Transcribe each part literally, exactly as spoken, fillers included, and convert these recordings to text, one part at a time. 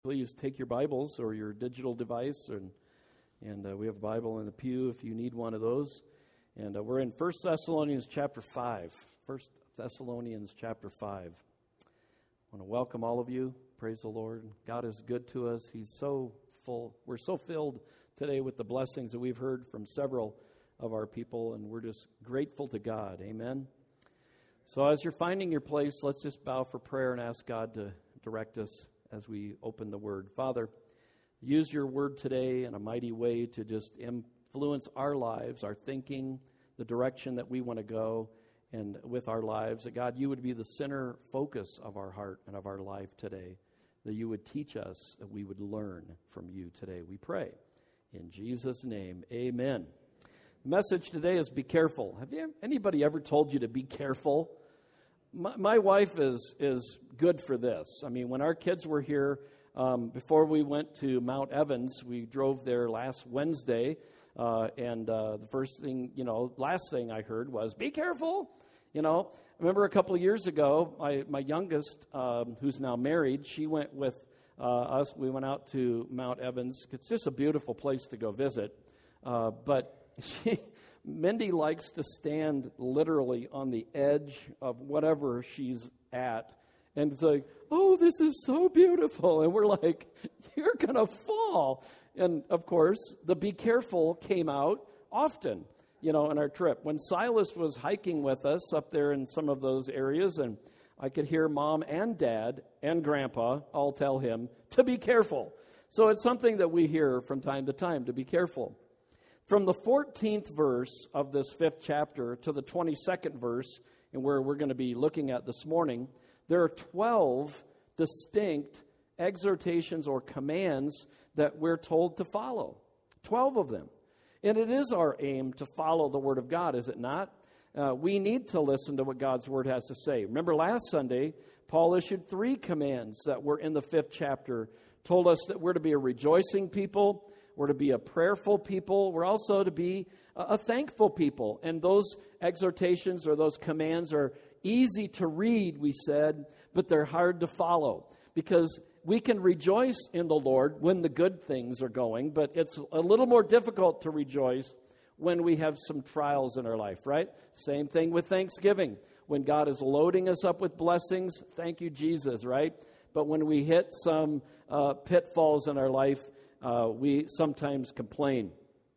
Please take your Bibles or your digital device, and and uh, we have a Bible in the pew if you need one of those. And uh, we're in First Thessalonians chapter five. First Thessalonians chapter five. I want to welcome all of you. Praise the Lord. God is good to us. He's so full. We're so filled today with the blessings that we've heard from several of our people, and we're just grateful to God. Amen. So as you're finding your place, let's just bow for prayer and ask God to direct us as we open the Word. Father, use your Word today in a mighty way to just influence our lives, our thinking, the direction that we want to go, and with our lives, that God, you would be the center focus of our heart and of our life today, that you would teach us, that we would learn from you today. We pray. In Jesus' name, amen. The message today is be careful. Have you anybody ever told you to be careful? My, my wife is is good for this. I mean, when our kids were here, um, before we went to Mount Evans, we drove there last Wednesday, uh, and uh, the first thing, you know, last thing I heard was, be careful. You know, I remember a couple of years ago, my, my youngest, um, who's now married, she went with uh, us. We went out to Mount Evans. It's just a beautiful place to go visit, uh, but she... Mindy likes to stand literally on the edge of whatever she's at. And it's like, oh, this is so beautiful. And we're like, you're going to fall. And, of course, the be careful came out often, you know, on our trip. When Silas was hiking with us up there in some of those areas, and I could hear Mom and Dad and Grandpa all tell him to be careful. So it's something that we hear from time to time, to be careful. From the fourteenth verse of this fifth chapter to the twenty-second verse, and where we're going to be looking at this morning, there are twelve distinct exhortations or commands that we're told to follow. Twelve of them. And it is our aim to follow the Word of God, is it not? Uh, we need to listen to what God's Word has to say. Remember last Sunday, Paul issued three commands that were in the fifth chapter, told us that we're to be a rejoicing people, we're to be a prayerful people. We're also to be a thankful people. And those exhortations or those commands are easy to read, we said, but they're hard to follow. Because we can rejoice in the Lord when the good things are going, but it's a little more difficult to rejoice when we have some trials in our life, right? Same thing with Thanksgiving. When God is loading us up with blessings, thank you, Jesus, right? But when we hit some uh, pitfalls in our life, Uh, we sometimes complain.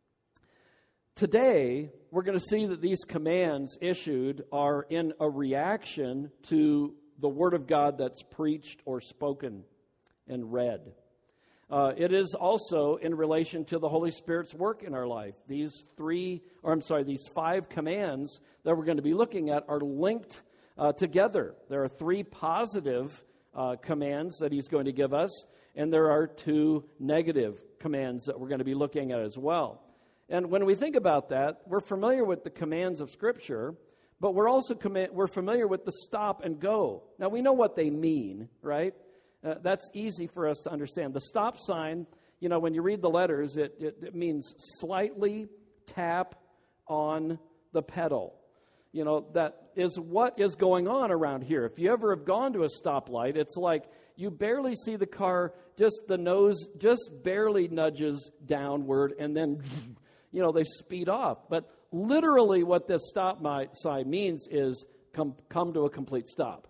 Today, we're going to see that these commands issued are in a reaction to the Word of God that's preached or spoken and read. Uh, it is also in relation to the Holy Spirit's work in our life. These three, or I'm sorry, these five commands that we're going to be looking at are linked uh, together. There are three positive uh, commands that He's going to give us, and there are two negative commands that we're going to be looking at as well. And when we think about that, we're familiar with the commands of Scripture, but we're also comm- we're familiar with the stop and go. Now, we know what they mean, right? Uh, that's easy for us to understand. The stop sign, you know, when you read the letters, it, it, it means slightly tap on the pedal. You know, that is what is going on around here. If you ever have gone to a stoplight, it's like you barely see the car, just the nose just barely nudges downward, and then, you know, they speed off. But literally what this stop sign means is come, come to a complete stop.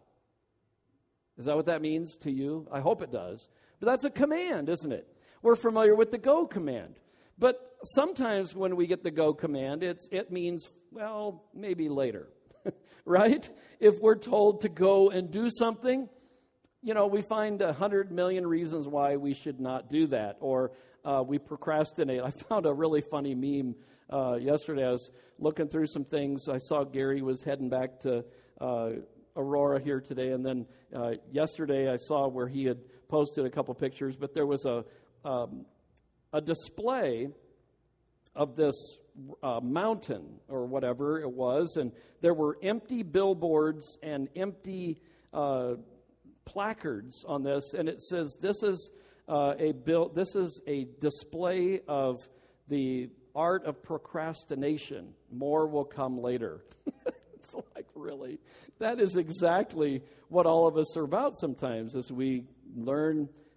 Is that what that means to you? I hope it does. But that's a command, isn't it? We're familiar with the go command. But sometimes when we get the go command, it's it means, well, maybe later, right? If we're told to go and do something, you know, we find a hundred million reasons why we should not do that, or uh, we procrastinate. I found a really funny meme uh, yesterday. I was looking through some things. I saw Gary was heading back to uh, Aurora here today, and then uh, yesterday I saw where he had posted a couple pictures, but there was a um, a display of this uh, mountain or whatever it was, and there were empty billboards and empty uh placards on this, and it says this is uh, a bill. This is a display of the art of procrastination. More will come later. It's like, really, that is exactly what all of us are about sometimes, as we learn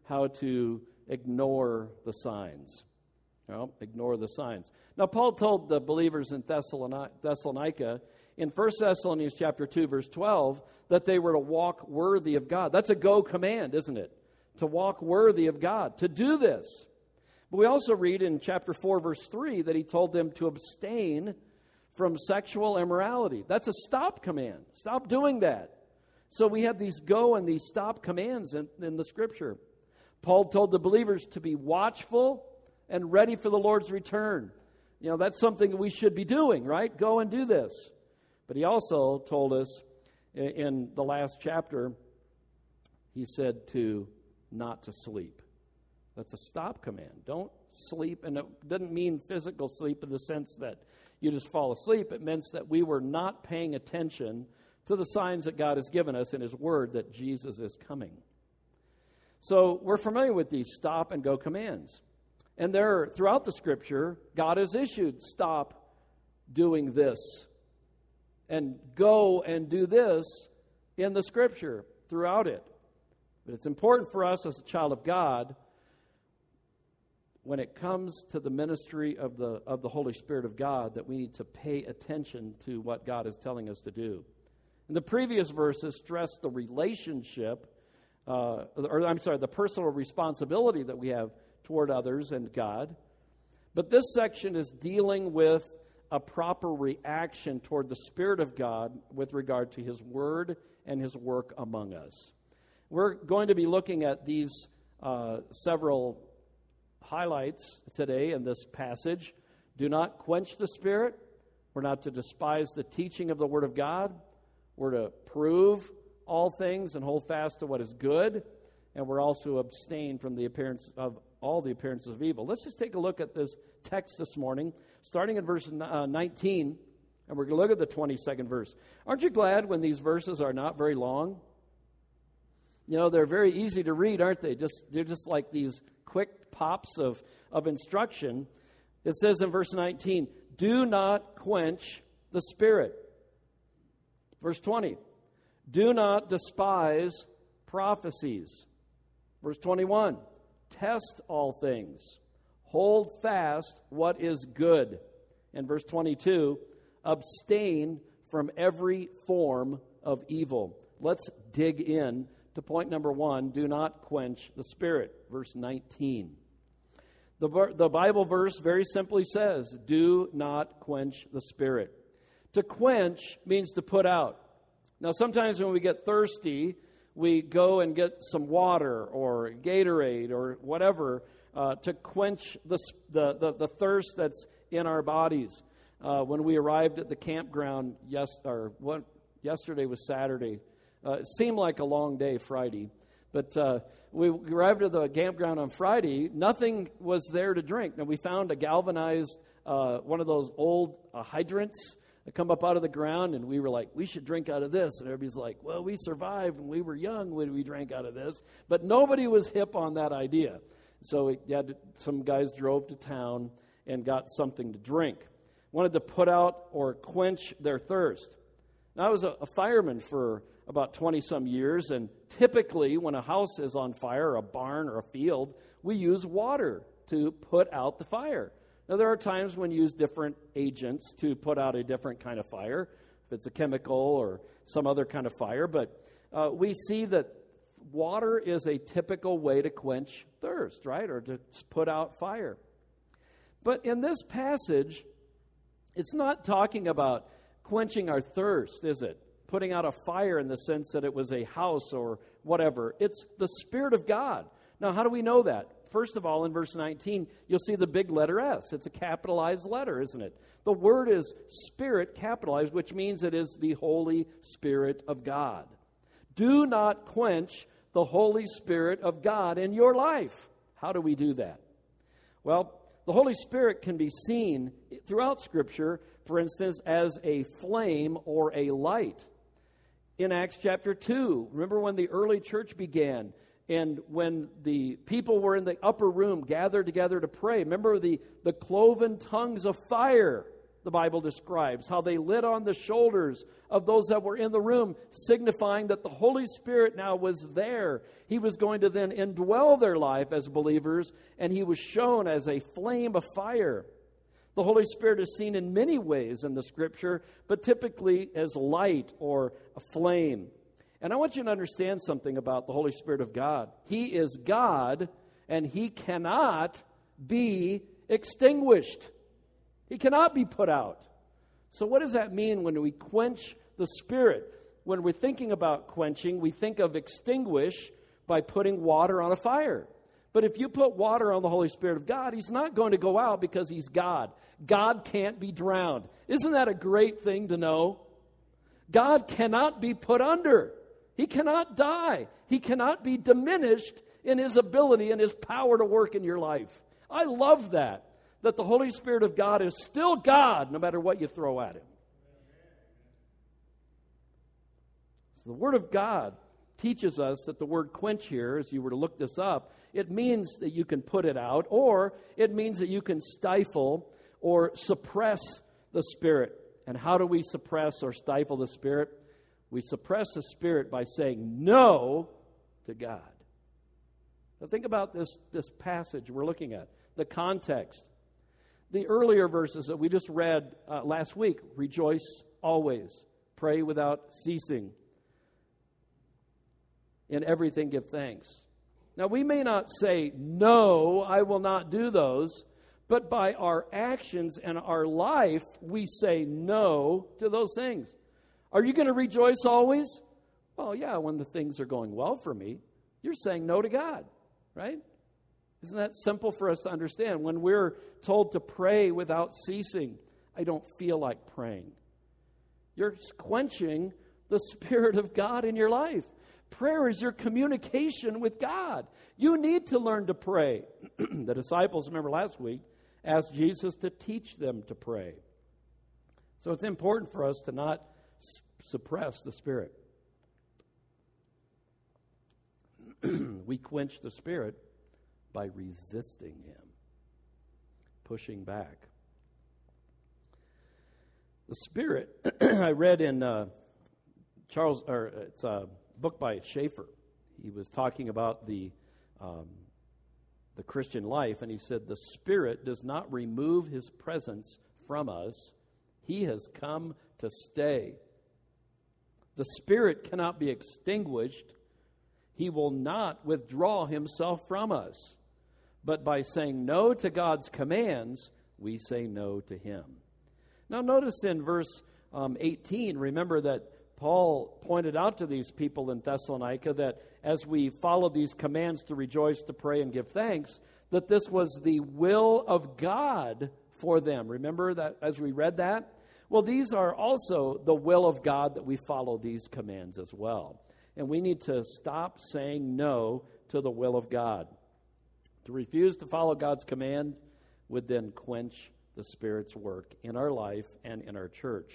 how to ignore the signs. Well, ignore the signs. Now, Paul told the believers in Thessalonica in First Thessalonians chapter two, verse twelve, that they were to walk worthy of God. That's a go command, isn't it? To walk worthy of God, to do this. But we also read in chapter four, verse three, that he told them to abstain from sexual immorality. That's a stop command. Stop doing that. So we have these go and these stop commands in, in the Scripture. Paul told the believers to be watchful and ready for the Lord's return. You know, that's something that we should be doing, right? Go and do this. But he also told us in, in the last chapter, he said to not to sleep. That's a stop command. Don't sleep. And it doesn't mean physical sleep in the sense that you just fall asleep. It means that we were not paying attention to the signs that God has given us in His Word that Jesus is coming. So we're familiar with these stop and go commands. And there, throughout the Scripture, God has issued stop doing this and go and do this in the Scripture throughout it. But it's important for us as a child of God, when it comes to the ministry of the of the Holy Spirit of God, that we need to pay attention to what God is telling us to do. And the previous verses stress the relationship, uh, or I'm sorry, the personal responsibility that we have toward others and God. But this section is dealing with a proper reaction toward the Spirit of God with regard to His Word and His work among us. We're going to be looking at these uh, several highlights today in this passage. Do not quench the Spirit. We're not to despise the teaching of the Word of God. We're to prove all things and hold fast to what is good. And we're also to abstain from the appearance of all the appearances of evil. Let's just take a look at this text this morning, starting in verse nineteen, and we're going to look at the twenty-second verse. Aren't you glad when these verses are not very long? You know, they're very easy to read, aren't they? Just they're just like these quick pops of, of instruction. It says in verse nineteen, do not quench the Spirit. Verse twenty, do not despise prophecies. Verse twenty-one, test all things. Hold fast what is good. And verse twenty-two, abstain from every form of evil. Let's dig in to point number one, do not quench the Spirit. Verse nineteen. The, the Bible verse very simply says, do not quench the Spirit. To quench means to put out. Now, sometimes when we get thirsty, we go and get some water or Gatorade or whatever uh, to quench the, the, the, the thirst that's in our bodies. Uh, when we arrived at the campground, yes, or what, yesterday was Saturday. Uh, it seemed like a long day, Friday. But uh, we arrived at the campground on Friday. Nothing was there to drink. Now, we found a galvanized, uh, one of those old uh, hydrants that come up out of the ground, and we were like, we should drink out of this. And everybody's like, well, we survived when we were young when we drank out of this. But nobody was hip on that idea. So we had to, some guys drove to town and got something to drink. Wanted to put out or quench their thirst. Now, I was a, a fireman for about twenty-some years, and typically when a house is on fire, or a barn or a field, we use water to put out the fire. Now, there are times when you use different agents to put out a different kind of fire, if it's a chemical or some other kind of fire, but uh, we see that water is a typical way to quench thirst, right, or to put out fire. But in this passage, it's not talking about quenching our thirst, is it? Putting out a fire in the sense that it was a house or whatever. It's the Spirit of God. Now, how do we know that? First of all, in verse nineteen, you'll see the big letter S. It's a capitalized letter, isn't it? The word is Spirit capitalized, which means it is the Holy Spirit of God. Do not quench the Holy Spirit of God in your life. How do we do that? Well, the Holy Spirit can be seen throughout Scripture, for instance, as a flame or a light. In Acts chapter two, remember when the early church began and when the people were in the upper room gathered together to pray. Remember the, the cloven tongues of fire the Bible describes, how they lit on the shoulders of those that were in the room, signifying that the Holy Spirit now was there. He was going to then indwell their life as believers, and he was shown as a flame of fire. The Holy Spirit is seen in many ways in the Scripture, but typically as light or a flame. And I want you to understand something about the Holy Spirit of God. He is God, and he cannot be extinguished. He cannot be put out. So what does that mean when we quench the Spirit? When we're thinking about quenching, we think of extinguish by putting water on a fire. But if you put water on the Holy Spirit of God, he's not going to go out because he's God. God can't be drowned. Isn't that a great thing to know? God cannot be put under. He cannot die. He cannot be diminished in his ability and his power to work in your life. I love that. That the Holy Spirit of God is still God no matter what you throw at him. So the Word of God teaches us that the word quench here, as you were to look this up, it means that you can put it out, or it means that you can stifle or suppress the Spirit. And how do we suppress or stifle the Spirit? We suppress the Spirit by saying no to God. Now think about this, this passage we're looking at, the context. The earlier verses that we just read uh, last week, rejoice always, pray without ceasing, in everything give thanks. Now we may not say, no, I will not do those, but by our actions and our life, we say no to those things. Are you going to rejoice always? Well, yeah, when the things are going well for me. You're saying no to God, right? Isn't that simple for us to understand? When we're told to pray without ceasing, I don't feel like praying. You're quenching the Spirit of God in your life. Prayer is your communication with God. You need to learn to pray. The disciples, remember last week, asked Jesus to teach them to pray. So it's important for us to not s- suppress the Spirit. We quench the Spirit by resisting him, pushing back. The Spirit, I read in uh, Charles, or it's a book by Schaeffer. He was talking about the um, the Christian life, and he said, the Spirit does not remove his presence from us. He has come to stay. The Spirit cannot be extinguished. He will not withdraw himself from us. But by saying no to God's commands, we say no to him. Now notice in verse um, eighteen, remember that Paul pointed out to these people in Thessalonica that as we follow these commands to rejoice, to pray, and give thanks, that this was the will of God for them. Remember that as we read that? Well, these are also the will of God that we follow these commands as well. And we need to stop saying no to the will of God. To refuse to follow God's command would then quench the Spirit's work in our life and in our church.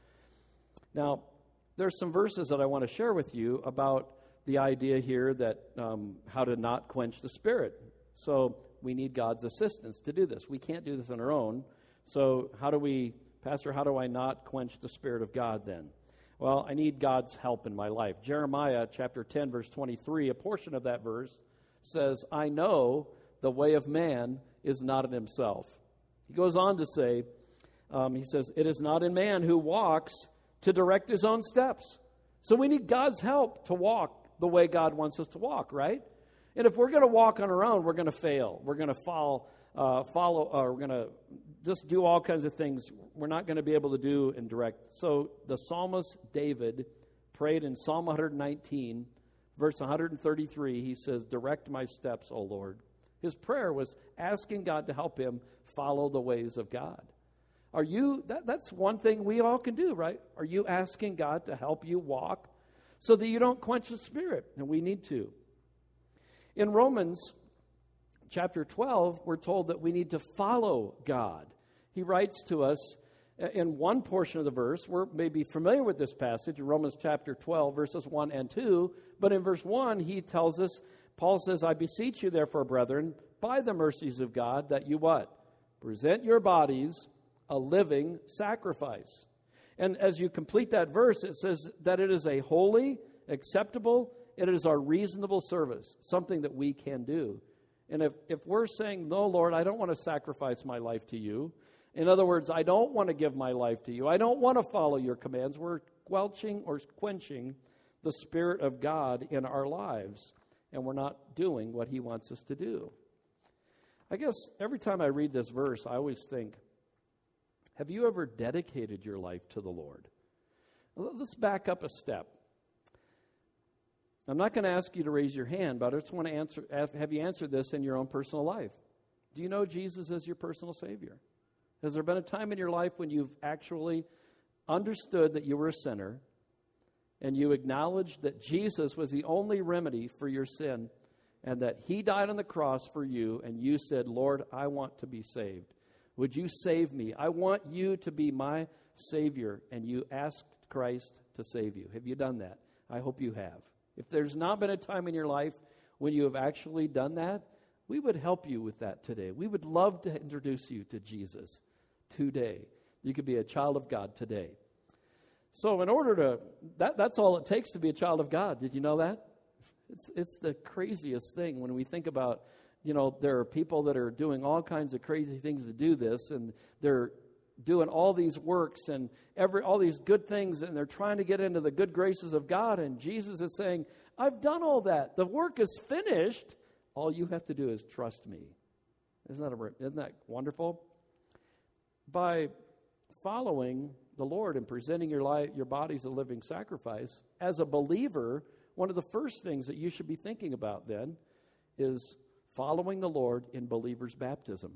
Now, there's some verses that I want to share with you about the idea here that um, how to not quench the Spirit. So we need God's assistance to do this. We can't do this on our own. So how do we, Pastor, how do I not quench the Spirit of God then? Well, I need God's help in my life. Jeremiah chapter ten, verse twenty-three, a portion of that verse says, I know the way of man is not in himself. He goes on to say, um, he says, it is not in man who walks to direct his own steps. So we need God's help to walk the way God wants us to walk, right? And if we're going to walk on our own, we're going to fail. We're going to fall, uh, follow, uh, we're going to just do all kinds of things we're not going to be able to do and direct. So the psalmist David prayed in Psalm one nineteen, verse one thirty-three. He says, direct my steps, O Lord. His prayer was asking God to help him follow the ways of God. Are you, that, that's one thing we all can do, right? Are you asking God to help you walk so that you don't quench the Spirit? And we need to. In Romans chapter twelve, we're told that we need to follow God. He writes to us in one portion of the verse. We're maybe familiar with this passage in Romans chapter twelve, verses one and two. But in verse one, he tells us, Paul says, I beseech you therefore, brethren, by the mercies of God, that you what? Present your bodies a living sacrifice. And as you complete that verse, it says that it is a holy, acceptable, it is our reasonable service, something that we can do. And if, if we're saying, no, Lord, I don't want to sacrifice my life to you. In other words, I don't want to give my life to you. I don't want to follow your commands. We're quelching or quenching the Spirit of God in our lives, and we're not doing what he wants us to do. I guess every time I read this verse, I always think, have you ever dedicated your life to the Lord? Let's back up a step. I'm not going to ask you to raise your hand, but I just want to answer, have you answered this in your own personal life? Do you know Jesus as your personal Savior? Has there been a time in your life when you've actually understood that you were a sinner and you acknowledged that Jesus was the only remedy for your sin and that he died on the cross for you, and you said, Lord, I want to be saved. Would you save me? I want you to be my Savior, and you asked Christ to save you. Have you done that? I hope you have. If there's not been a time in your life when you have actually done that, we would help you with that today. We would love to introduce you to Jesus today. You could be a child of God today. So in order to, that, that's all it takes to be a child of God. Did you know that? It's, it's the craziest thing when we think about, you know, there are people that are doing all kinds of crazy things to do this, and they're doing all these works and every all these good things, and they're trying to get into the good graces of God, and Jesus is saying, I've done all that. The work is finished. All you have to do is trust me. Isn't that, a, isn't that wonderful? By following the Lord and presenting your life, your body as a living sacrifice, as a believer, one of the first things that you should be thinking about then is following the Lord in believer's baptism.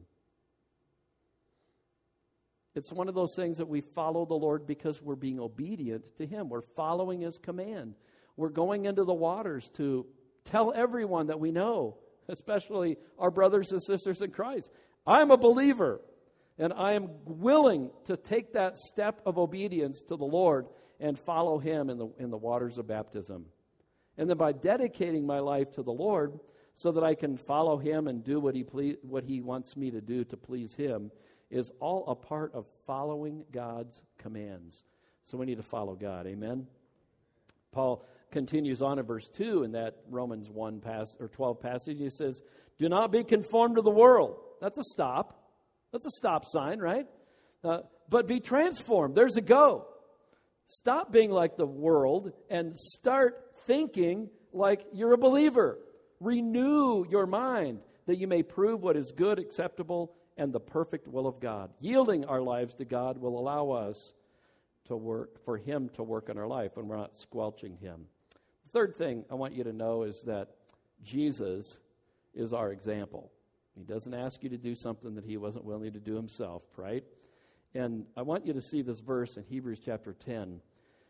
It's one of those things that we follow the Lord because we're being obedient to him. We're following his command. We're going into the waters to tell everyone that we know, especially our brothers and sisters in Christ, I'm a believer, and I am willing to take that step of obedience to the Lord and follow him in the in the waters of baptism. And then by dedicating my life to the Lord so that I can follow him and do what he ple- what he wants me to do to please him is all a part of following God's commands. So we need to follow God. Amen? Paul continues on in verse two in that Romans one pass, or twelve passage. He says, do not be conformed to the world. That's a stop. That's a stop sign, right? Uh, but be transformed. There's a go. Stop being like the world and start thinking like you're a believer. Renew your mind that you may prove what is good, acceptable, and the perfect will of God. Yielding our lives to God will allow us to work, for him to work in our life when we're not squelching him. The third thing I want you to know is that Jesus is our example. He doesn't ask you to do something that he wasn't willing to do himself, right? And I want you to see this verse in Hebrews chapter ten.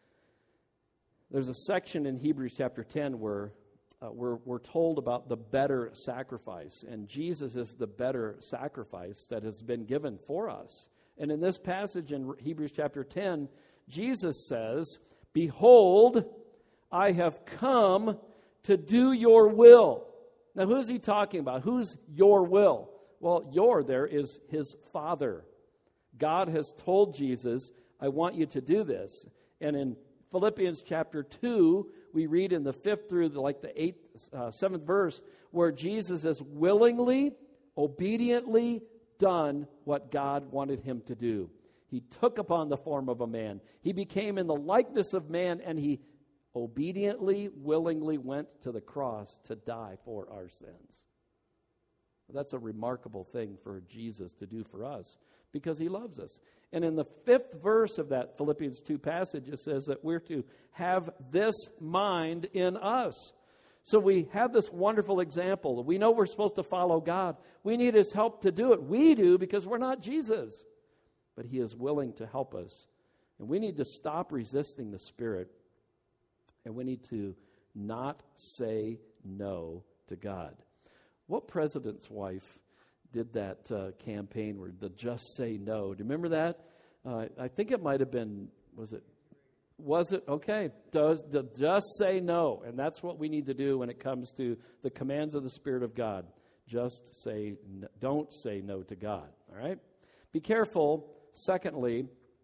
There's a section in Hebrews chapter ten where uh, we're, we're told about the better sacrifice. And Jesus is the better sacrifice that has been given for us. And in this passage in Hebrews chapter ten, Jesus says, behold, I have come to do your will. Now, who is he talking about? Who's your will? Well, your there is his Father. God has told Jesus, I want you to do this. And in Philippians chapter two, we read in the fifth through the, like the eighth, uh, seventh verse, where Jesus has willingly, obediently done what God wanted him to do. He took upon the form of a man. He became in the likeness of man, and he obediently, willingly went to the cross to die for our sins. That's a remarkable thing for Jesus to do for us because he loves us. And in the fifth verse of that Philippians two passage, it says that we're to have this mind in us. So we have this wonderful example. We know we're supposed to follow God. We need his help to do it. We do because we're not Jesus. But he is willing to help us. And we need to stop resisting the Spirit. And we need to not say no to God. What president's wife did that uh, campaign where the just say no? Do you remember that? Uh, I think it might have been, was it? Was it? Okay. Does the just say no. And that's what we need to do when it comes to the commands of the Spirit of God. Just say, no, don't say no to God. All right? Be careful secondly,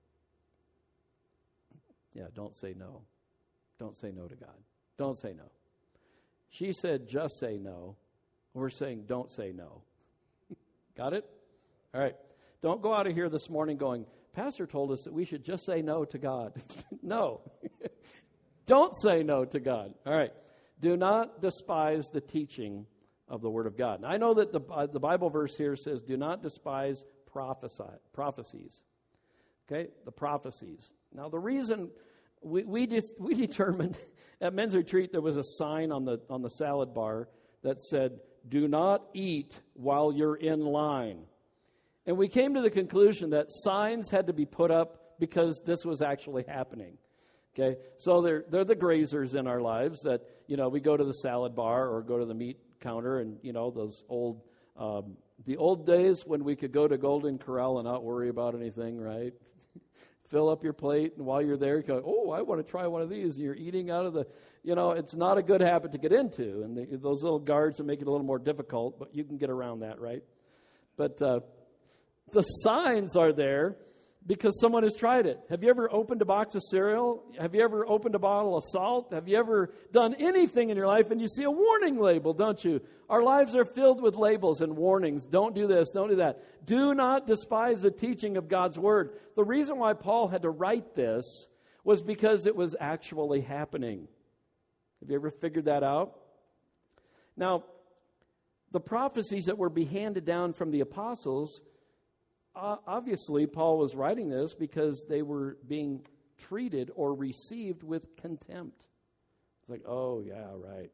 yeah, don't say no. Don't say no to God. Don't say no. She said, just say no. We're saying, don't say no. Got it? All right. Don't go out of here this morning going, Pastor told us that we should just say no to God. No. Don't say no to God. All right. Do not despise the teaching of the Word of God. Now, I know that the, uh, the Bible verse here says, do not despise prophesy, prophecies. Okay? The prophecies. Now, the reason we we, dis, we determined at Men's Retreat there was a sign on the on the salad bar that said, do not eat while you're in line. And we came to the conclusion that signs had to be put up because this was actually happening. Okay, so they're, they're the grazers in our lives that, you know, we go to the salad bar or go to the meat counter and, you know, those old, um, the old days when we could go to Golden Corral and not worry about anything, right? Fill up your plate, and while you're there, you go, oh, I want to try one of these. You're eating out of the, you know, it's not a good habit to get into. And the, those little guards that make it a little more difficult, but you can get around that, right? But uh, the signs are there because someone has tried it. Have you ever opened a box of cereal? Have you ever opened a bottle of salt? Have you ever done anything in your life and you see a warning label, don't you? Our lives are filled with labels and warnings. Don't do this, don't do that. Do not despise the teaching of God's Word. The reason why Paul had to write this was because it was actually happening. Have you ever figured that out? Now, the prophecies that were being handed down from the apostles, Uh, obviously, Paul was writing this because they were being treated or received with contempt. It's like, oh, yeah, right.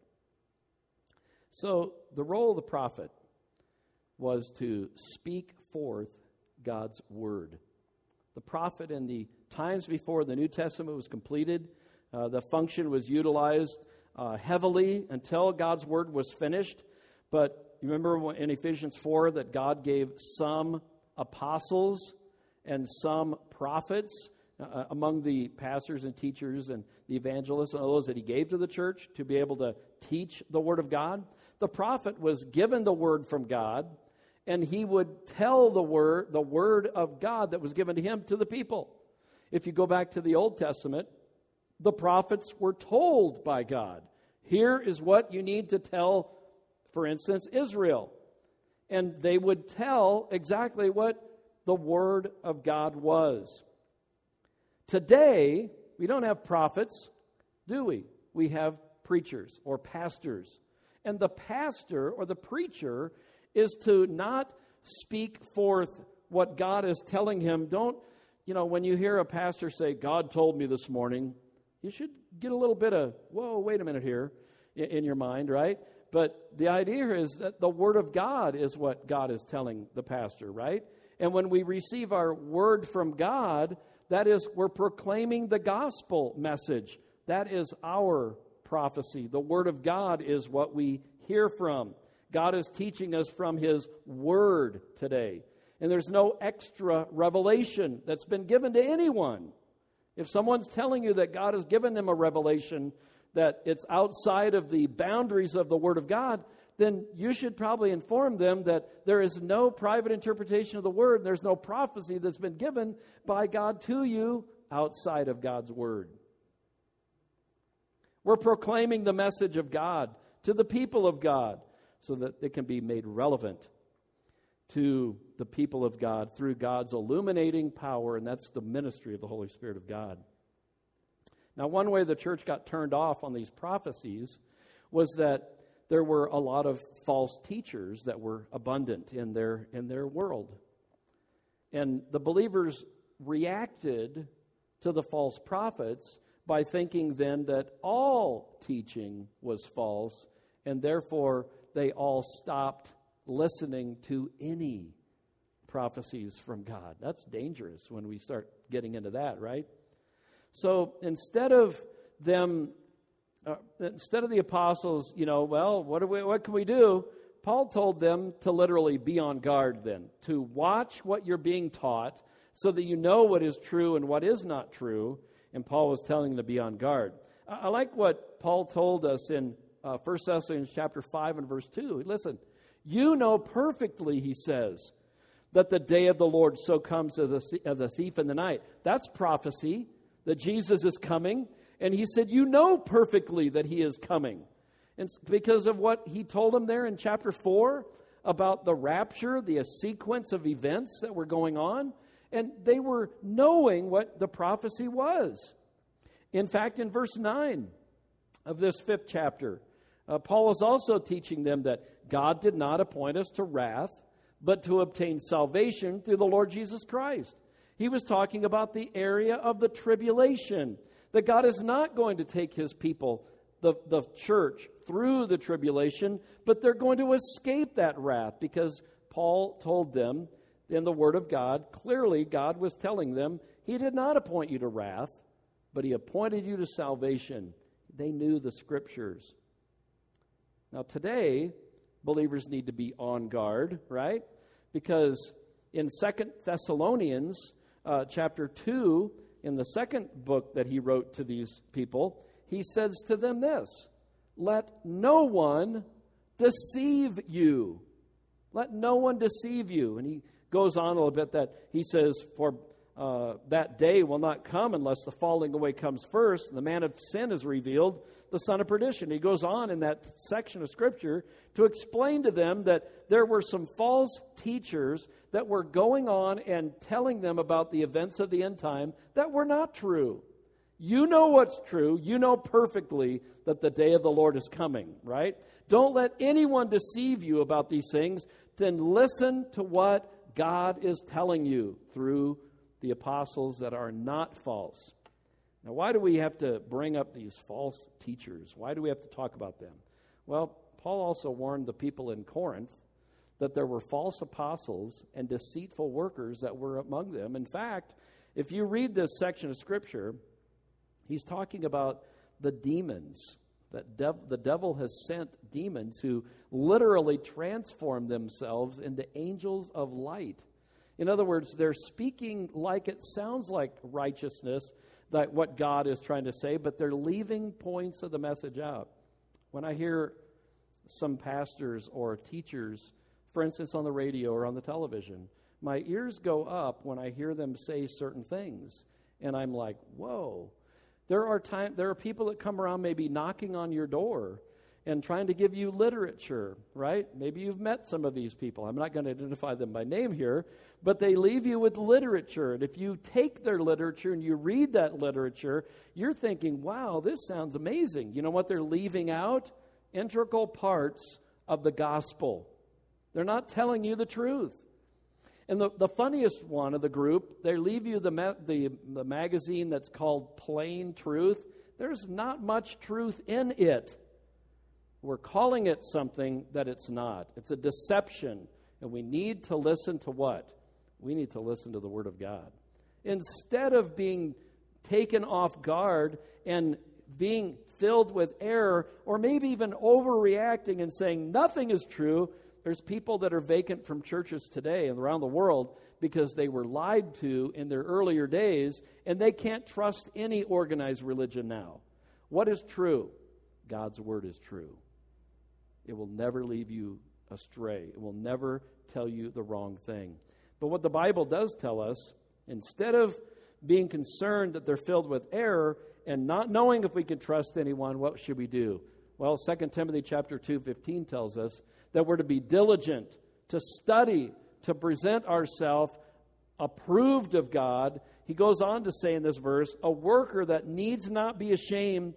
So the role of the prophet was to speak forth God's word. The prophet in the times before the New Testament was completed, uh, the function was utilized uh, heavily until God's word was finished. But you remember in Ephesians four that God gave some apostles and some prophets uh, among the pastors and teachers and the evangelists and those that he gave to the church to be able to teach the word of God. The prophet was given the word from God, and he would tell the word, the word of God that was given to him to the people. If you go back to the Old Testament, the prophets were told by God, here is what you need to tell, for instance, Israel. And they would tell exactly what the Word of God was. Today, we don't have prophets, do we? We have preachers or pastors. And the pastor or the preacher is to not speak forth what God is telling him. Don't, you know, when you hear a pastor say, God told me this morning, you should get a little bit of, whoa, wait a minute here in your mind, right? But the idea is that the Word of God is what God is telling the pastor, right? And when we receive our word from God, that is, we're proclaiming the gospel message. That is our prophecy. The Word of God is what we hear from. God is teaching us from His Word today. And there's no extra revelation that's been given to anyone. If someone's telling you that God has given them a revelation, that it's outside of the boundaries of the Word of God, then you should probably inform them that there is no private interpretation of the Word, and there's no prophecy that's been given by God to you outside of God's Word. We're proclaiming the message of God to the people of God so that it can be made relevant to the people of God through God's illuminating power, and that's the ministry of the Holy Spirit of God. Now, one way the church got turned off on these prophecies was that there were a lot of false teachers that were abundant in their in their world. And the believers reacted to the false prophets by thinking then that all teaching was false, and therefore they all stopped listening to any prophecies from God. That's dangerous when we start getting into that, right? So instead of them, uh, instead of the apostles, you know, well, what do we, what can we do? Paul told them to literally be on guard then, to watch what you're being taught so that you know what is true and what is not true. And Paul was telling them to be on guard. I, I like what Paul told us in uh, First Thessalonians chapter five and verse two. Listen, you know perfectly, he says, that the day of the Lord so comes as a, as a thief in the night. That's prophecy, that Jesus is coming. And he said, you know perfectly that he is coming. And it's because of what he told them there in chapter four about the rapture, the sequence of events that were going on. And they were knowing what the prophecy was. In fact, in verse nine of this fifth chapter, uh, Paul is also teaching them that God did not appoint us to wrath, but to obtain salvation through the Lord Jesus Christ. He was talking about the area of the tribulation, that God is not going to take his people, the, the church, through the tribulation, but they're going to escape that wrath, because Paul told them in the Word of God, clearly God was telling them, he did not appoint you to wrath, but he appointed you to salvation. They knew the Scriptures. Now today, believers need to be on guard, right? Because in Second Thessalonians uh, chapter two, in the second book that he wrote to these people, he says to them this, let no one deceive you. Let no one deceive you. And he goes on a little bit that he says, for uh, that day will not come unless the falling away comes first, and the man of sin is revealed, the son of perdition. He goes on in that section of Scripture to explain to them that there were some false teachers that were going on and telling them about the events of the end time that were not true. You know what's true. You know perfectly that the day of the Lord is coming, right? Don't let anyone deceive you about these things. Then listen to what God is telling you through the apostles that are not false. Now, why do we have to bring up these false teachers? Why do we have to talk about them? Well, Paul also warned the people in Corinth that there were false apostles and deceitful workers that were among them. In fact, if you read this section of Scripture, he's talking about the demons. That dev- the devil has sent demons who literally transform themselves into angels of light. In other words, they're speaking like it sounds like righteousness, that what God is trying to say, but they're leaving points of the message out. When I hear some pastors or teachers, for instance, on the radio or on the television, my ears go up when I hear them say certain things. And I'm like, whoa. There are time, there are people that come around maybe knocking on your door and trying to give you literature, right? Maybe you've met some of these people. I'm not going to identify them by name here, but they leave you with literature. And if you take their literature and you read that literature, you're thinking, wow, this sounds amazing. You know what they're leaving out? Integral parts of the gospel. They're not telling you the truth. And the, the funniest one of the group, they leave you the, ma- the, the magazine that's called Plain Truth. There's not much truth in it. We're calling it something that it's not. It's a deception. And we need to listen to what? We need to listen to the Word of God. Instead of being taken off guard and being filled with error, or maybe even overreacting and saying nothing is true, there's people that are vacant from churches today and around the world because they were lied to in their earlier days, and they can't trust any organized religion now. What is true? God's Word is true. It will never leave you astray. It will never tell you the wrong thing. But what the Bible does tell us, instead of being concerned that they're filled with error and not knowing if we can trust anyone, what should we do? Well, Second Timothy chapter two fifteen tells us that we're to be diligent, to study, to present ourselves approved of God. He goes on to say in this verse, a worker that needs not be ashamed,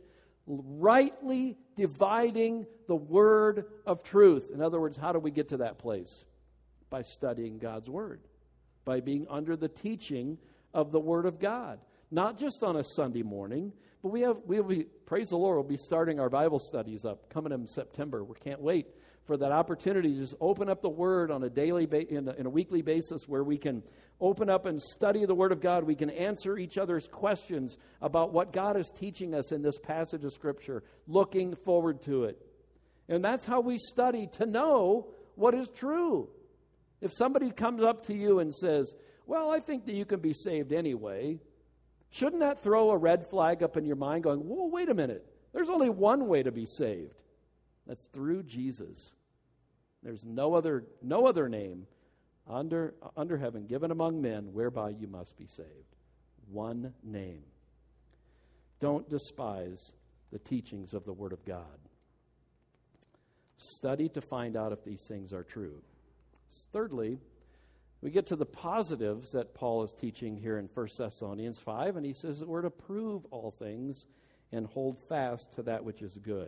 rightly dividing the word of truth. In other words, how do we get to that place? By studying God's Word, by being under the teaching of the Word of God. Not just on a Sunday morning, but we have, we'll be, praise the Lord, we'll be starting our Bible studies up coming in September. We can't wait for that opportunity to just open up the Word on a daily, ba- in, a, in a weekly basis where we can open up and study the Word of God. We can answer each other's questions about what God is teaching us in this passage of Scripture, looking forward to it. And that's how we study to know what is true. If somebody comes up to you and says, well, I think that you can be saved anyway, shouldn't that throw a red flag up in your mind going, whoa, wait a minute. There's only one way to be saved. That's through Jesus. There's no other no other name under, under heaven given among men whereby you must be saved. One name. Don't despise the teachings of the Word of God. Study to find out if these things are true. Thirdly, we get to the positives that Paul is teaching here in First Thessalonians five, and he says that we're to prove all things and hold fast to that which is good.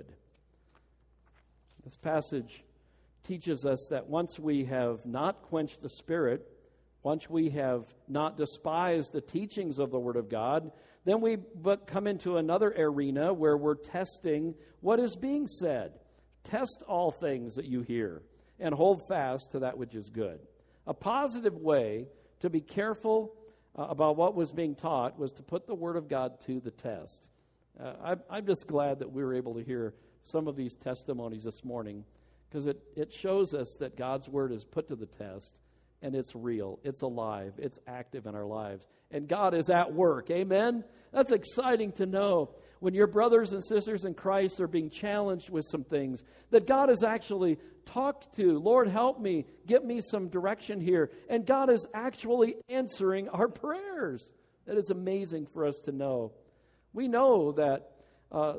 This passage teaches us that once we have not quenched the Spirit, once we have not despised the teachings of the Word of God, then we but come into another arena where we're testing what is being said. Test all things that you hear and hold fast to that which is good. A positive way to be careful uh, about what was being taught was to put the Word of God to the test. Uh, I'm, I'm just glad that we were able to hear some of these testimonies this morning, because it, it shows us that God's Word is put to the test, and it's real, it's alive, it's active in our lives, and God is at work. Amen? That's exciting to know when your brothers and sisters in Christ are being challenged with some things that God has actually talked to. Lord, help me, get me some direction here. And God is actually answering our prayers. That is amazing for us to know. We know that uh,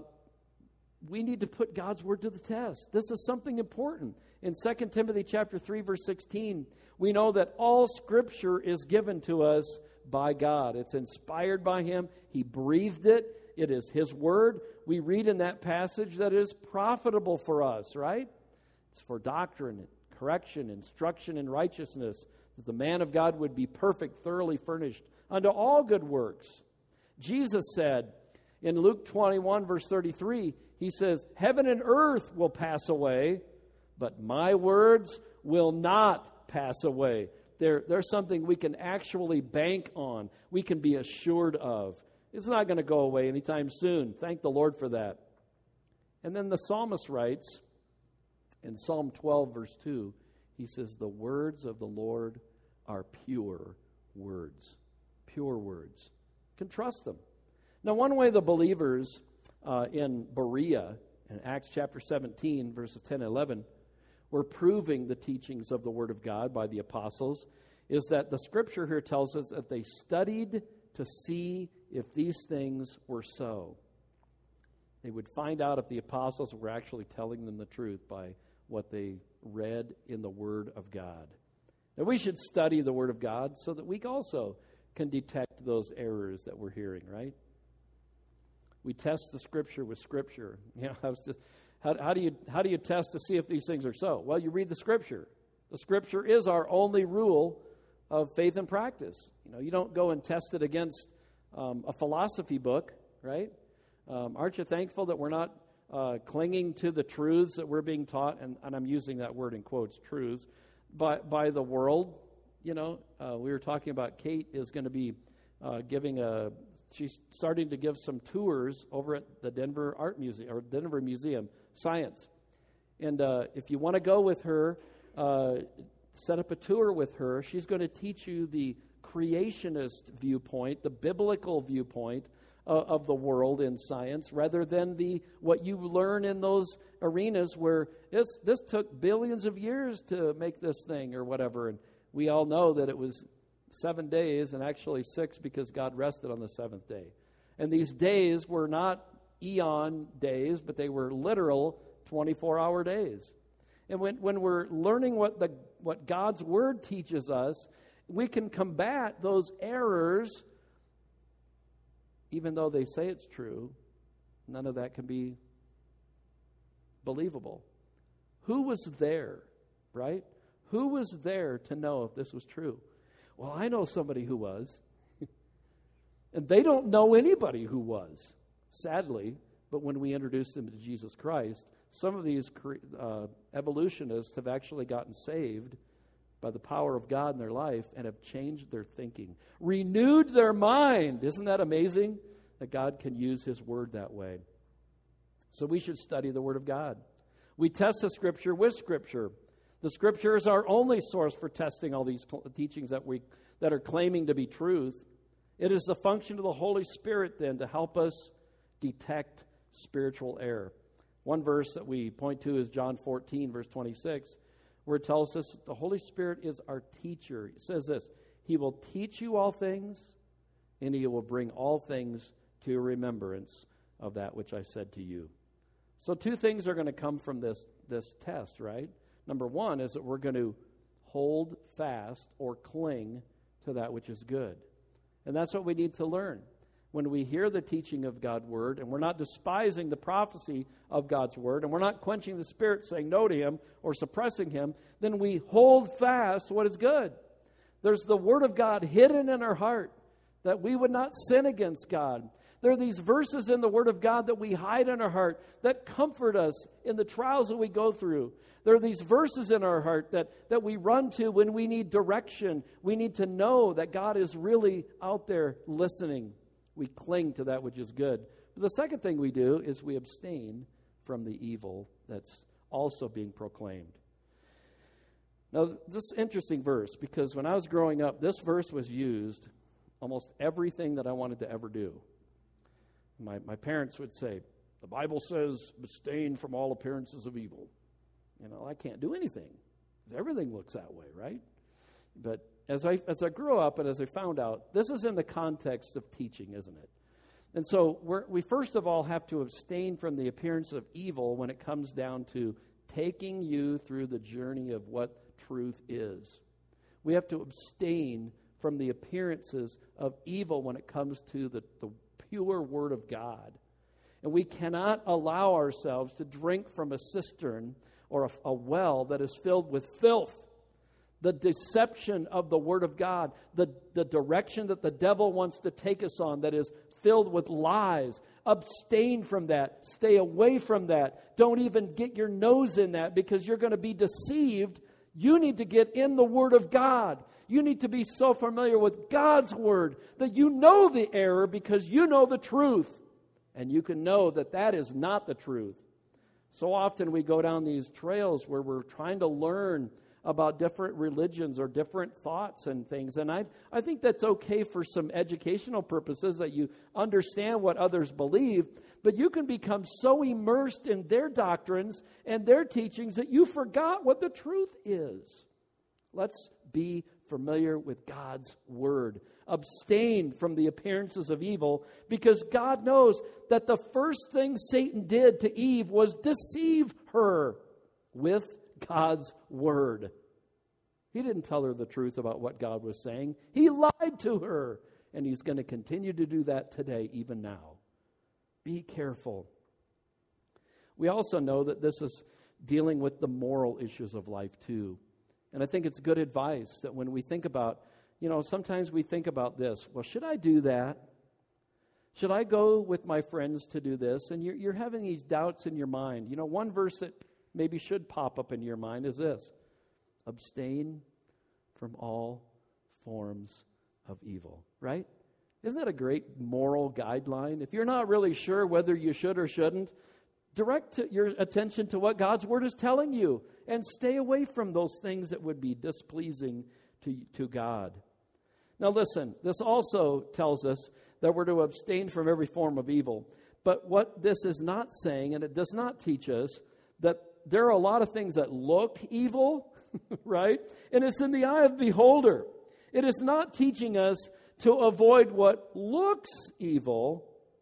we need to put God's Word to the test. This is something important. In Second Timothy chapter three, verse sixteen, we know that all Scripture is given to us by God. It's inspired by Him. He breathed it. It is His Word. We read in that passage that it is profitable for us, right? It's for doctrine, correction, instruction in righteousness, that the man of God would be perfect, thoroughly furnished unto all good works. Jesus said in Luke twenty-one, verse thirty-three, He says, heaven and earth will pass away, but my words will not pass away. They're, they're something we can actually bank on. We can be assured of. It's not going to go away anytime soon. Thank the Lord for that. And then the psalmist writes in Psalm twelve, verse two, he says, the words of the Lord are pure words. Pure words. You can trust them. Now, one way the believers uh, in Berea, in Acts chapter seventeen, verses ten and eleven, were proving the teachings of the Word of God by the apostles is that the Scripture here tells us that they studied to see if these things were so. They would find out if the apostles were actually telling them the truth by what they read in the Word of God. And we should study the Word of God so that we also can detect those errors that we're hearing, right? We test the Scripture with Scripture. You know, I was just, how, how do you how do you test to see if these things are so? Well, you read the Scripture. The Scripture is our only rule of faith and practice. You know, you don't go and test it against um, a philosophy book, right? Um, aren't you thankful that we're not uh, clinging to the truths that we're being taught, and, and I'm using that word in quotes, truths, by, by the world? You know, uh, we were talking about Kate is going to be uh, giving a, she's starting to give some tours over at the Denver Art Museum, or Denver Museum, Science. And uh, if you want to go with her, uh, set up a tour with her. She's going to teach you the creationist viewpoint, the biblical viewpoint uh, of the world in science, rather than the what you learn in those arenas where it's, this took billions of years to make this thing or whatever. And we all know that it was seven days and actually six because God rested on the seventh day. And these days were not eon days, but they were literal twenty-four hour days. And when, when we're learning what the what God's Word teaches us, we can combat those errors, even though they say it's true. None of that can be believable. Who was there, right? Who was there to know if this was true? Well, I know somebody who was. And they don't know anybody who was, sadly. But when we introduce them to Jesus Christ, some of these uh, evolutionists have actually gotten saved by the power of God in their life and have changed their thinking, renewed their mind. Isn't that amazing that God can use His Word that way? So we should study the Word of God. We test the Scripture with Scripture. The Scripture is our only source for testing all these teachings that we that are claiming to be truth. It is the function of the Holy Spirit then to help us detect spiritual error. One verse that we point to is John fourteen, verse twenty-six, where it tells us the Holy Spirit is our teacher. It says this, He will teach you all things, and He will bring all things to your remembrance of that which I said to you. So two things are going to come from this, this test, right? Number one is that we're going to hold fast or cling to that which is good. And that's what we need to learn. When we hear the teaching of God's Word, and we're not despising the prophecy of God's Word, and we're not quenching the Spirit, saying no to Him or suppressing Him, then we hold fast what is good. There's the Word of God hidden in our heart, that we would not sin against God. There are these verses in the Word of God that we hide in our heart that comfort us in the trials that we go through. There are these verses in our heart that, that we run to when we need direction. We need to know that God is really out there listening. We cling to that which is good. But the second thing we do is we abstain from the evil that's also being proclaimed. Now, this is an interesting verse, because when I was growing up, this verse was used almost everything that I wanted to ever do. My, my parents would say, the Bible says, abstain from all appearances of evil. You know, I can't do anything. Everything looks that way, right? But as I as I grew up and as I found out, this is in the context of teaching, isn't it? And so we're, we first of all have to abstain from the appearance of evil when it comes down to taking you through the journey of what truth is. We have to abstain from the appearances of evil when it comes to the, the pure Word of God. And we cannot allow ourselves to drink from a cistern or a, a well that is filled with filth. The deception of the Word of God, the, the direction that the devil wants to take us on that is filled with lies. Abstain from that. Stay away from that. Don't even get your nose in that, because you're going to be deceived. You need to get in the Word of God. You need to be so familiar with God's Word that you know the error because you know the truth. And you can know that that is not the truth. So often we go down these trails where we're trying to learn about different religions or different thoughts and things. And I I think that's okay for some educational purposes, that you understand what others believe, but you can become so immersed in their doctrines and their teachings that you forgot what the truth is. Let's be familiar with God's Word. Abstain from the appearances of evil, because God knows that the first thing Satan did to Eve was deceive her with God's Word. He didn't tell her the truth about what God was saying. He lied to her, and he's going to continue to do that today, even now. Be careful. We also know that this is dealing with the moral issues of life too. And I think it's good advice that when we think about, you know, sometimes we think about this. Well, should I do that? Should I go with my friends to do this? And you're, you're having these doubts in your mind. You know, one verse that maybe should pop up in your mind is this: abstain from all forms of evil, right? Isn't that a great moral guideline? If you're not really sure whether you should or shouldn't, direct your attention to what God's Word is telling you and stay away from those things that would be displeasing to, to God. Now listen, this also tells us that we're to abstain from every form of evil. But what this is not saying, and it does not teach us, that there are a lot of things that look evil, right? And it's in the eye of the beholder. It is not teaching us to avoid what looks evil,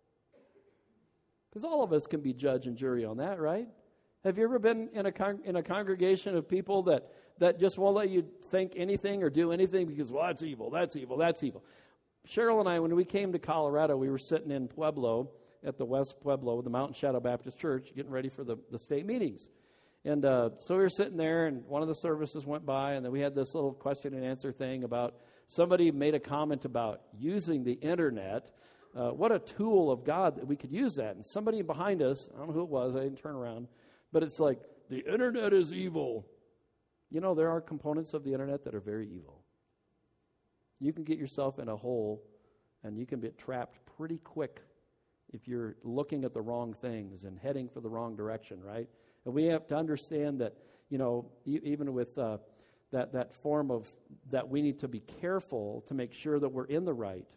because all of us can be judge and jury on that, right? Have you ever been in a con- in a congregation of people that, that just won't let you think anything or do anything because, well, that's evil, that's evil, that's evil? Cheryl and I, when we came to Colorado, we were sitting in Pueblo, at the West Pueblo, the Mountain Shadow Baptist Church, getting ready for the, the state meetings. And uh, so we were sitting there, and one of the services went by, and then we had this little question and answer thing about somebody made a comment about using the internet. Uh, what a tool of God that we could use that. And somebody behind us, I don't know who it was, I didn't turn around, but it's like, the internet is evil. You know, there are components of the internet that are very evil. You can get yourself in a hole, and you can get trapped pretty quick if you're looking at the wrong things and heading for the wrong direction, right? And we have to understand that, you know, e- even with uh, that that form of, that we need to be careful to make sure that we're in the right.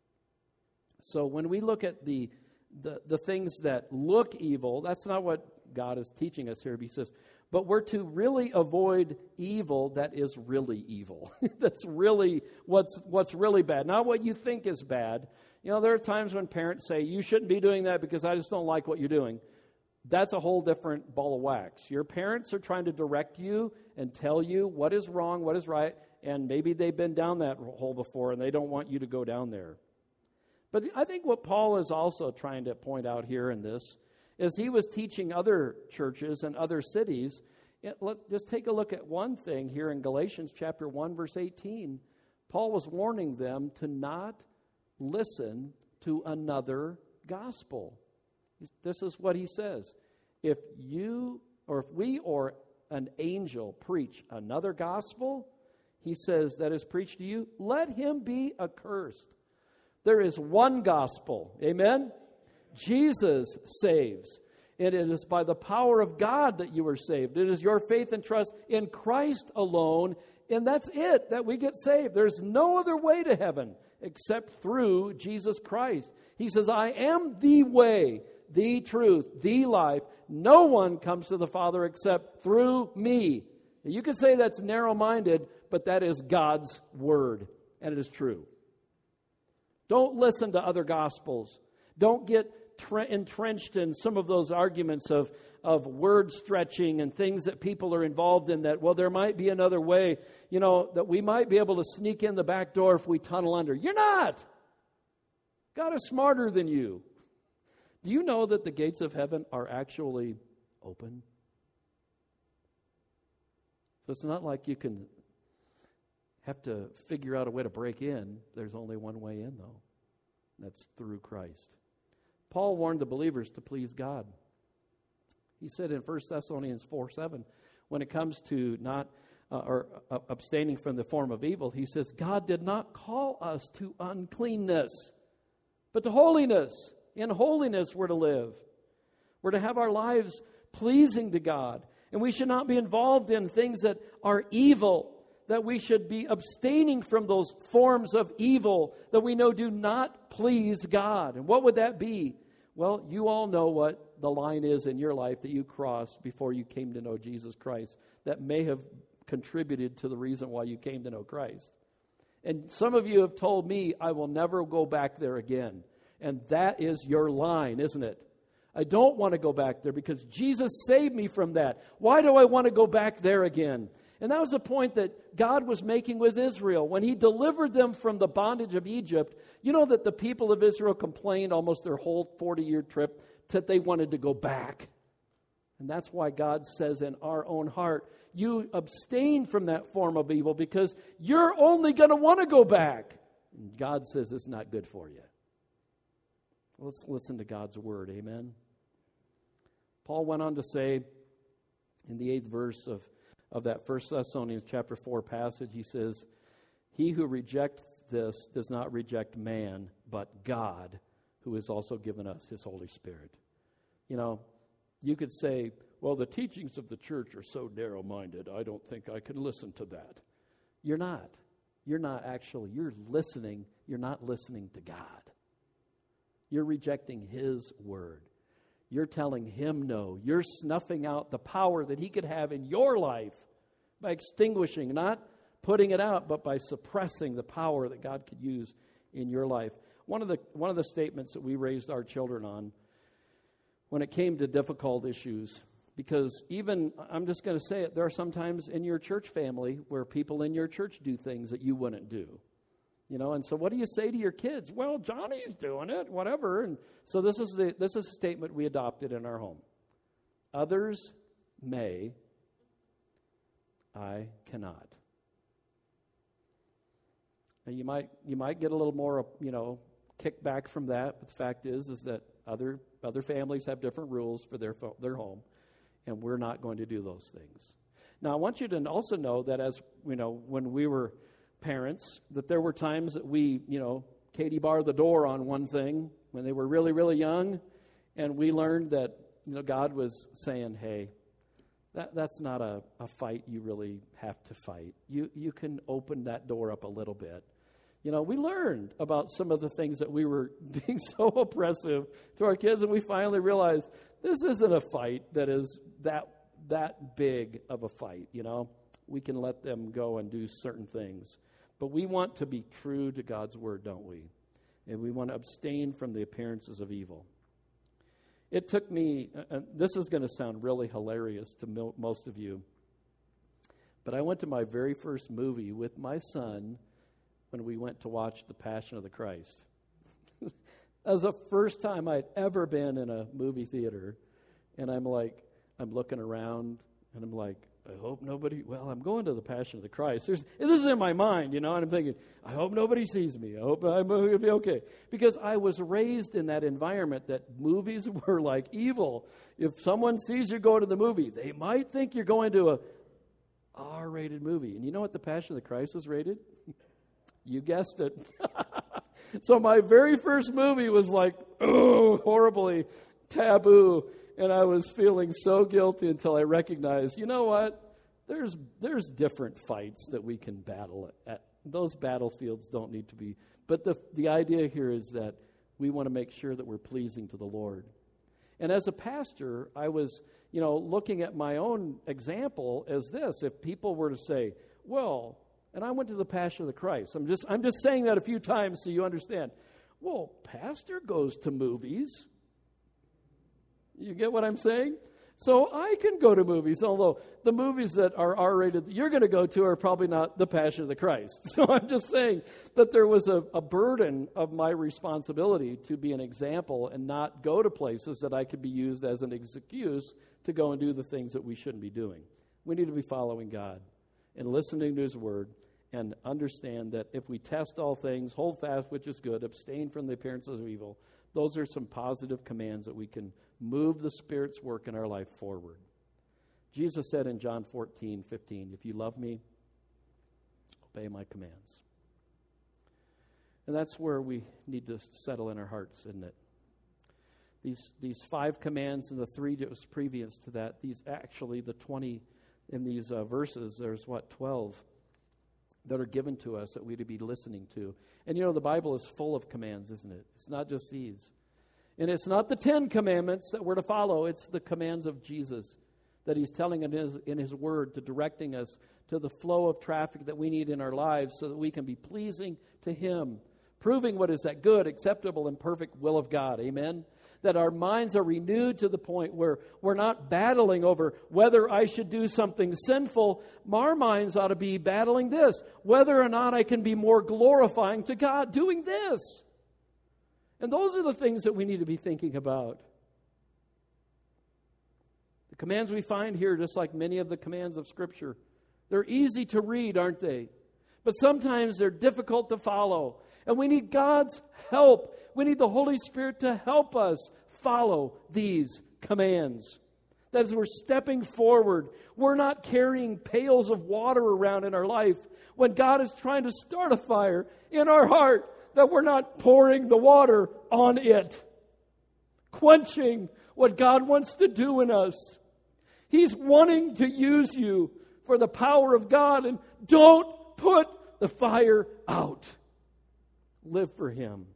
So when we look at the, the, the things that look evil, that's not what God is teaching us here. He says, But we're to really avoid evil that is really evil. That's really what's what's really bad. Not what you think is bad. You know, there are times when parents say, you shouldn't be doing that because I just don't like what you're doing. That's a whole different ball of wax. Your parents are trying to direct you and tell you what is wrong, what is right, and maybe they've been down that hole before and they don't want you to go down there. But I think what Paul is also trying to point out here in this is he was teaching other churches and other cities. Let's just take a look at one thing here in Galatians chapter one, verse eighteen. Paul was warning them to not listen to another gospel. This is what he says. If you, or if we or an angel preach another gospel, he says, that is preached to you, let him be accursed. There is one gospel. Amen? Jesus saves. And it is by the power of God that you are saved. It is your faith and trust in Christ alone. And that's it, that we get saved. There's no other way to heaven except through Jesus Christ. He says, I am the way, the truth, the life. No one comes to the Father except through me. You could say that's narrow-minded, but that is God's word, and it is true. Don't listen to other gospels. Don't get tre- entrenched in some of those arguments of, of word stretching and things that people are involved in that, well, there might be another way, you know, that we might be able to sneak in the back door if we tunnel under. You're not. God is smarter than you. Do you know that the gates of heaven are actually open? So it's not like you can have to figure out a way to break in. There's only one way in, though. That's through Christ. Paul warned the believers to please God. He said in First Thessalonians four seven, when it comes to not uh, or uh, abstaining from the form of evil, he says, God did not call us to uncleanness, but to holiness. In holiness we're to live. We're to have our lives pleasing to God. And we should not be involved in things that are evil, that we should be abstaining from those forms of evil that we know do not please God. And what would that be? Well, you all know what the line is in your life that you crossed before you came to know Jesus Christ that may have contributed to the reason why you came to know Christ. And some of you have told me, I will never go back there again. And that is your line, isn't it? I don't want to go back there because Jesus saved me from that. Why do I want to go back there again? And that was the point that God was making with Israel. When He delivered them from the bondage of Egypt, you know that the people of Israel complained almost their whole forty-year trip that they wanted to go back. And that's why God says in our own heart, you abstain from that form of evil because you're only going to want to go back. And God says it's not good for you. Let's listen to God's word, amen? Paul went on to say in the eighth verse of, of that First Thessalonians chapter four passage, he says, he who rejects this does not reject man, but God, who has also given us His Holy Spirit. You know, you could say, well, the teachings of the church are so narrow-minded, I don't think I can listen to that. You're not. You're not actually. You're listening. You're not listening to God. You're rejecting His word. You're telling Him no. You're snuffing out the power that He could have in your life by extinguishing, not putting it out, but by suppressing the power that God could use in your life. One of the one of the statements that we raised our children on when it came to difficult issues, because even, I'm just going to say it, there are sometimes in your church family where people in your church do things that you wouldn't do. You know, and so what do you say to your kids? Well, Johnny's doing it, whatever. And so this is the this is a statement we adopted in our home. Others may, I cannot. Now you might you might get a little more, you know, kickback from that, but the fact is is that other other families have different rules for their their home, and we're not going to do those things. Now I want you to also know that as you know, when we were parents, that there were times that we, you know, Katie barred the door on one thing when they were really, really young, and we learned that, you know, God was saying, hey, that that's not a, a fight you really have to fight. You you can open that door up a little bit. You know, we learned about some of the things that we were being so oppressive to our kids, and we finally realized this isn't a fight that is that that big of a fight, you know. We can let them go and do certain things. But we want to be true to God's word, don't we? And we want to abstain from the appearances of evil. It took me, uh, this is going to sound really hilarious to mo- most of you, but I went to my very first movie with my son when we went to watch The Passion of the Christ. That was the first time I'd ever been in a movie theater, and I'm like, I'm looking around, and I'm like, I hope nobody, well, I'm going to The Passion of the Christ. There's, this is in my mind, you know, and I'm thinking, I hope nobody sees me. I hope I'm going to be okay. Because I was raised in that environment that movies were like evil. If someone sees you go to the movie, they might think you're going to a R-rated movie. And you know what The Passion of the Christ was rated? You guessed it. So my very first movie was like, oh, horribly taboo. And I was feeling so guilty until I recognized, you know what? There's there's different fights that we can battle at. Those battlefields don't need to be. But the the idea here is that we want to make sure that we're pleasing to the Lord. And as a pastor, I was, you know, looking at my own example as this. If people were to say, well, and I went to the Passion of the Christ. I'm just I'm just saying that a few times so you understand. Well, pastor goes to movies. You get what I'm saying? So I can go to movies, although the movies that are R-rated that you're going to go to are probably not The Passion of the Christ. So I'm just saying that there was a, a burden of my responsibility to be an example and not go to places that I could be used as an excuse to go and do the things that we shouldn't be doing. We need to be following God and listening to His Word and understand that if we test all things, hold fast which is good, abstain from the appearances of evil, those are some positive commands that we can move the Spirit's work in our life forward. Jesus said in John fourteen fifteen, if you love me, obey my commands. And that's where we need to settle in our hearts, isn't it? These these five commands and the three that was previous to that, these actually, the twenty in these uh, verses, there's what, twelve that are given to us that we to be listening to. And you know, the Bible is full of commands, isn't it? It's not just these. And it's not the Ten Commandments that we're to follow. It's the commands of Jesus that He's telling in His, in His Word, to directing us to the flow of traffic that we need in our lives so that we can be pleasing to Him, proving what is that good, acceptable, and perfect will of God. Amen? That our minds are renewed to the point where we're not battling over whether I should do something sinful. Our minds ought to be battling this, whether or not I can be more glorifying to God doing this. And those are the things that we need to be thinking about. The commands we find here, just like many of the commands of Scripture, they're easy to read, aren't they? But sometimes they're difficult to follow. And we need God's help. We need the Holy Spirit to help us follow these commands. That as we're stepping forward, we're not carrying pails of water around in our life when God is trying to start a fire in our heart, that we're not pouring the water on it, quenching what God wants to do in us. He's wanting to use you for the power of God, and don't put the fire out. Live for Him.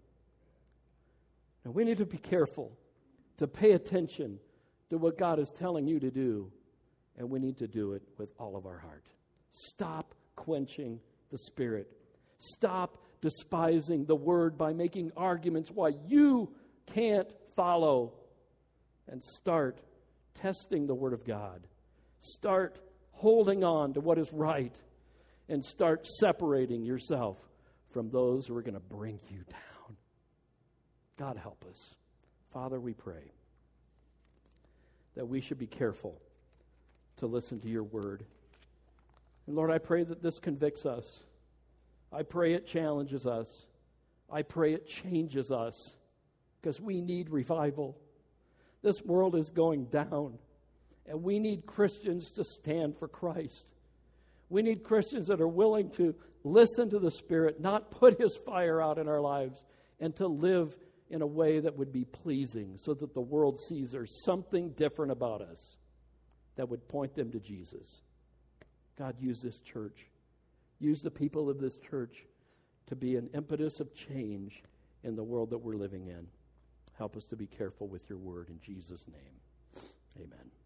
And we need to be careful to pay attention to what God is telling you to do, and we need to do it with all of our heart. Stop quenching the Spirit. Stop despising the Word by making arguments why you can't follow, and start testing the Word of God. Start holding on to what is right, and start separating yourself from those who are going to bring you down. God help us. Father, we pray that we should be careful to listen to your word. And Lord, I pray that this convicts us. I pray it challenges us. I pray it changes us, because we need revival. This world is going down, and we need Christians to stand for Christ. We need Christians that are willing to listen to the Spirit, not put His fire out in our lives, and to live in a way that would be pleasing so that the world sees there's something different about us that would point them to Jesus. God, use this church. Use the people of this church to be an impetus of change in the world that we're living in. Help us to be careful with your word in Jesus' name. Amen.